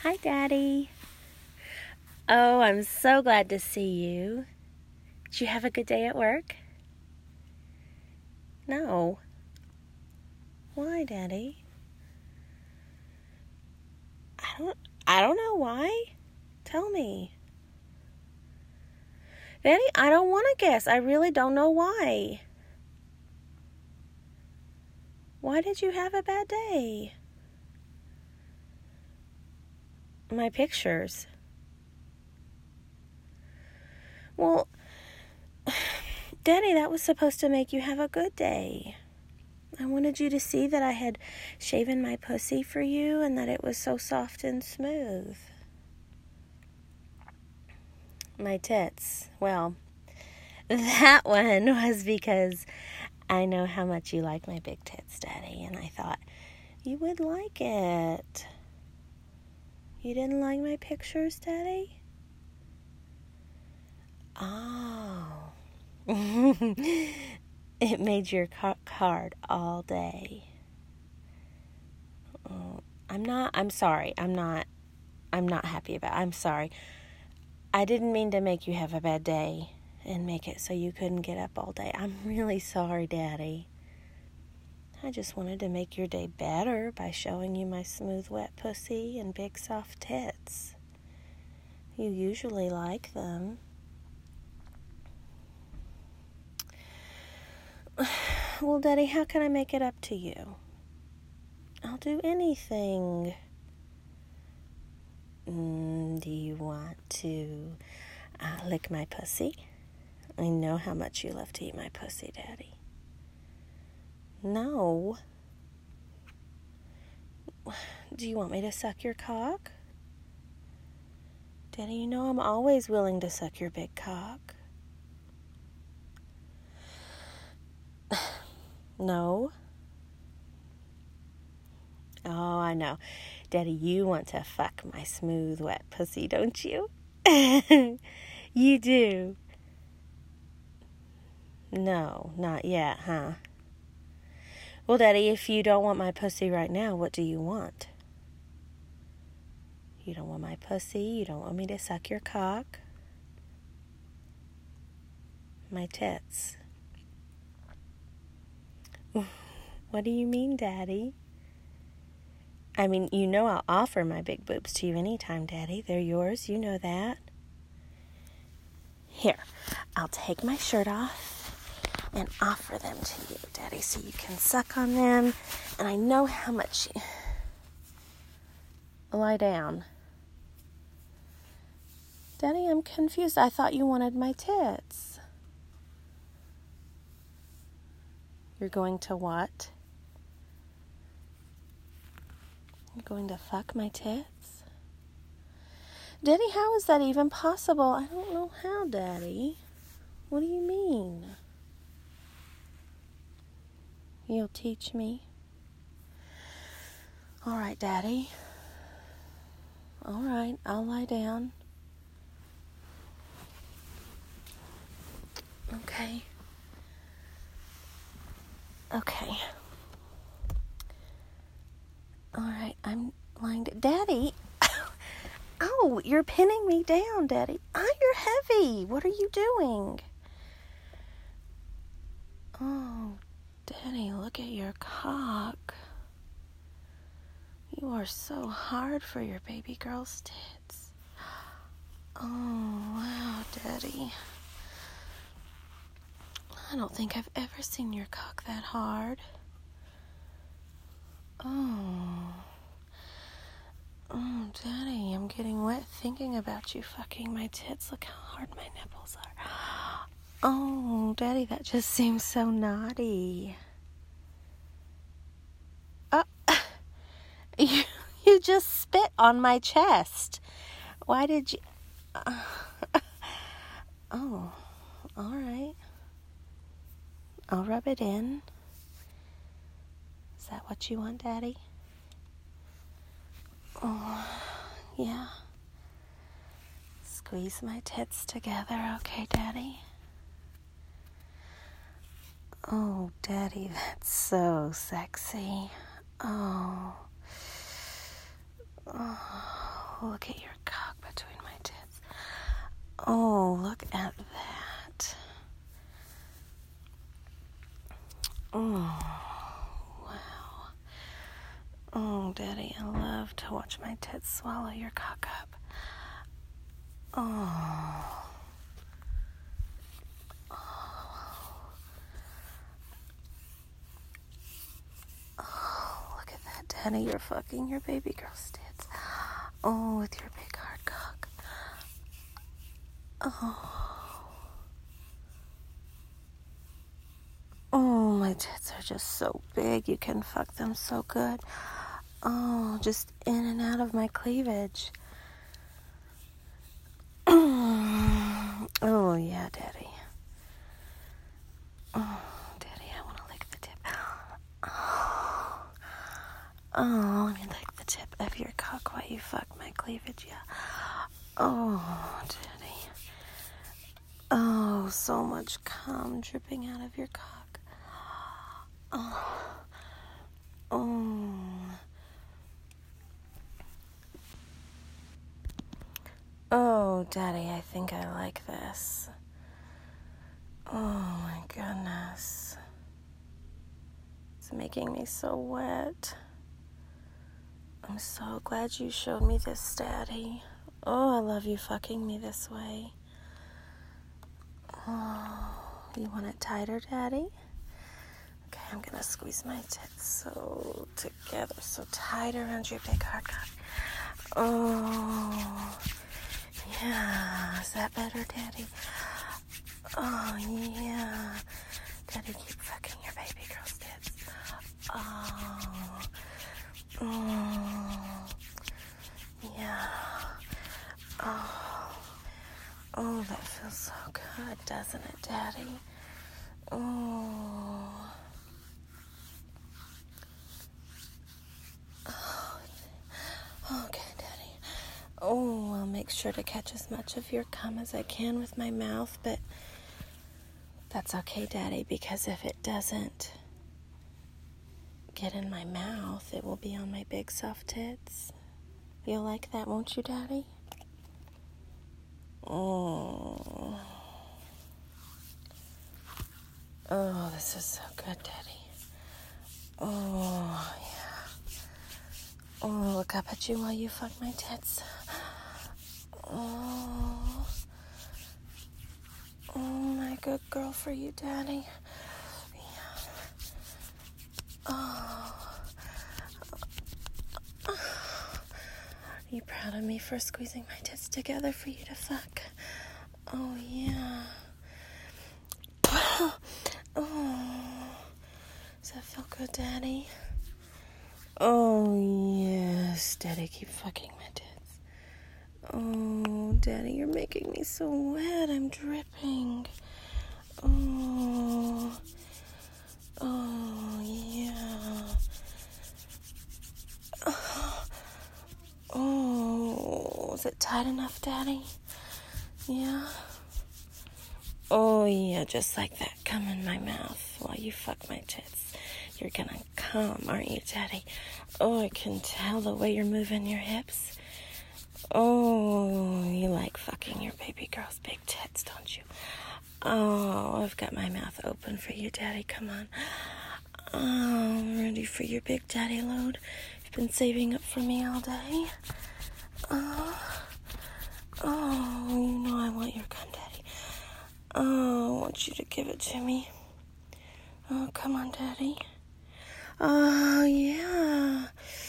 Hi, Daddy. Oh, I'm so glad to see you. Did you have a good day at work? No. Why, Daddy? I don't know why. Tell me. Daddy, I don't want to guess. I really don't know why. Why did you have a bad day? My pictures. Well, Daddy, that was supposed to make you have a good day. I wanted you to see that I had shaven my pussy for you and that it was so soft and smooth. My tits. Well, that one was because I know how much you like my big tits, Daddy, and I thought you would like it. You didn't like my pictures, Daddy? Oh. It made your cock hard all day. Oh, I'm sorry. I'm not happy about it. I'm sorry. I didn't mean to make you have a bad day and make it so you couldn't get up all day. I'm really sorry, Daddy. I just wanted to make your day better by showing you my smooth, wet pussy and big, soft tits. You usually like them. Well, Daddy, how can I make it up to you? I'll do anything. Do you want to lick my pussy? I know how much you love to eat my pussy, Daddy. No. Do you want me to suck your cock? Daddy, you know I'm always willing to suck your big cock. No. Oh, I know. Daddy, you want to fuck my smooth, wet pussy, don't you? You do. No, not yet, huh? Well, Daddy, if you don't want my pussy right now, what do you want? You don't want my pussy? You don't want me to suck your cock? My tits. What do you mean, Daddy? I mean, you know I'll offer my big boobs to you anytime, Daddy. They're yours. You know that. Here, I'll take my shirt off and offer them to you, Daddy, so you can suck on them. And I know how much you... Lie down. Daddy, I'm confused. I thought you wanted my tits. You're going to what? You're going to fuck my tits? Daddy, how is that even possible? I don't know how, Daddy. What do you mean? You'll teach me? All right, Daddy. All right, I'll lie down. Okay. All right, I'm lying down. Daddy! Oh, you're pinning me down, Daddy. You're heavy. What are you doing? Oh, Daddy, look at your cock. You are so hard for your baby girl's tits. Oh, wow, Daddy. I don't think I've ever seen your cock that hard. Oh, Daddy, I'm getting wet thinking about you fucking my tits. Look how hard my nipples are. Oh, Daddy, that just seems so naughty. You just spit on my chest. Why did you... Oh, all right. I'll rub it in. Is that what you want, Daddy? Oh, yeah. Squeeze my tits together, okay, Daddy? Oh, Daddy, that's so sexy. Oh, look at your cock between my tits. Oh, look at that. Oh, wow. Oh, Daddy, I love to watch my tits swallow your cock up. Oh. Oh, look at that, Daddy. You're fucking your baby girl's tits. Oh, with your big hard cock. Oh. Oh, my tits are just so big. You can fuck them so good. Oh, just in and out of my cleavage. Oh, yeah, Daddy. Oh, Daddy, I want to lick the tip. Oh, let me lick the tip of your cock while you fuck my cleavage, yeah. Oh, Daddy. Oh, so much cum dripping out of your cock. Oh. Oh. Oh, Daddy, I think I like this. Oh, my goodness. It's making me so wet. I'm so glad you showed me this, Daddy. Oh, I love you fucking me this way. Oh, you want it tighter, Daddy? Okay, I'm gonna squeeze my tits so together, so tight around your big hard cock. Oh, yeah. Is that better, Daddy? Oh, yeah. Daddy, keep fucking your baby girl's tits. Oh. Oh. Yeah. Oh. Oh, that feels so good, doesn't it, Daddy? Oh. Oh. Okay, Daddy. Oh, I'll make sure to catch as much of your cum as I can with my mouth, but that's okay, Daddy, because if it doesn't get in my mouth, it will be on my big soft tits. You'll like that, won't you, Daddy? Oh. Oh, this is so good, Daddy. Oh, yeah. Oh, look up at you while you fuck my tits. Oh. Oh, my good girl for you, Daddy. Yeah. Oh. Are you proud of me for squeezing my tits together for you to fuck? Oh, yeah. Oh. Does that feel good, Daddy? Oh, yes. Daddy, keep fucking my tits. Oh, Daddy, you're making me so wet. I'm dripping. Oh. Oh, yeah. Oh, is it tight enough, Daddy? Yeah? Oh, yeah, just like that. Come in my mouth while you fuck my tits. You're gonna come, aren't you, Daddy? Oh, I can tell the way you're moving your hips. Oh, you like fucking your baby girl's big tits, don't you? Oh, I've got my mouth open for you, Daddy. Come on. Oh, I'm ready for your big daddy load. You've been saving up for me all day. Oh, you know I want your cum, Daddy. Oh, I want you to give it to me. Oh, come on, Daddy. Oh, yeah.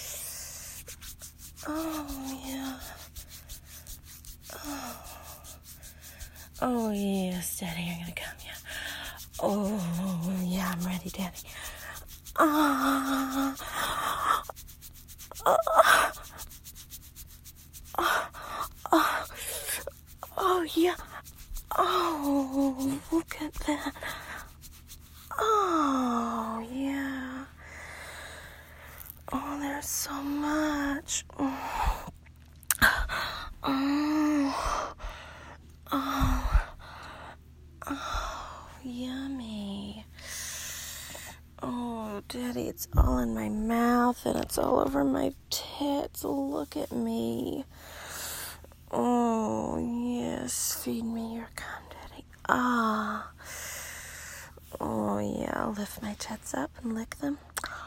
Oh, yeah. Oh, yes, Daddy, you're gonna come, yeah. Oh, yeah, I'm ready, Daddy. Oh, yeah. Oh, look at that. Oh, yeah. Oh, there's so much. Oh, yummy. Oh, Daddy, it's all in my mouth and it's all over my tits. Look at me. Oh, yes. Feed me your cum, Daddy. Ah. Oh, yeah. I'll lift my tits up and lick them.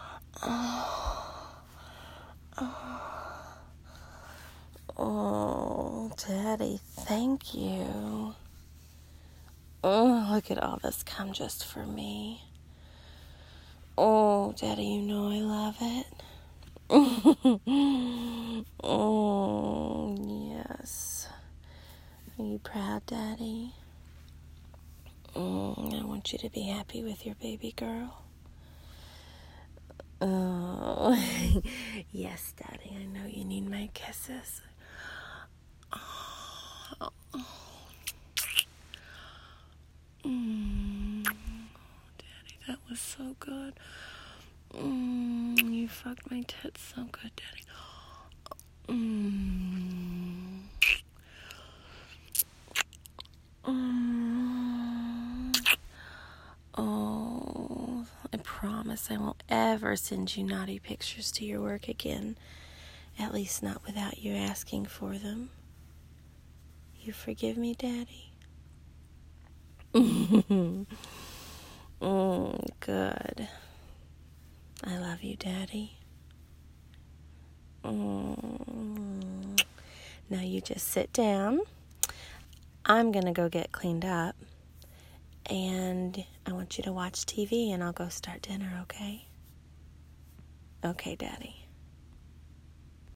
Oh, Daddy, thank you. Oh, look at all this cum just for me. Oh, Daddy, you know I love it. Oh, yes. Are you proud, Daddy? I want you to be happy with your baby girl. Oh, yes, Daddy, I know you need my kisses. Oh. Daddy, that was so good. You fucked my tits so good, Daddy. Oh, I promise I won't ever send you naughty pictures to your work again. At least not without you asking for them. You forgive me, Daddy? Good. I love you, Daddy. Now you just sit down. I'm going to go get cleaned up. And I want you to watch TV and I'll go start dinner, okay? Okay, Daddy.